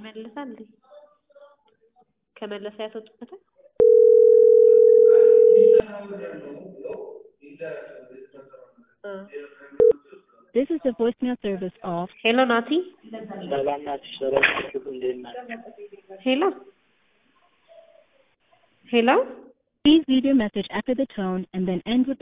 ይመልሳል እንዴ? ከመለሰ ያስወጡበታል? This is the voicemail service of ሄሎ ናቲ። ሰላም ናችሁ? ሰላም እንዴት ናችሁ? ሄሎ ሄሎ please leave your message after the tone and then end with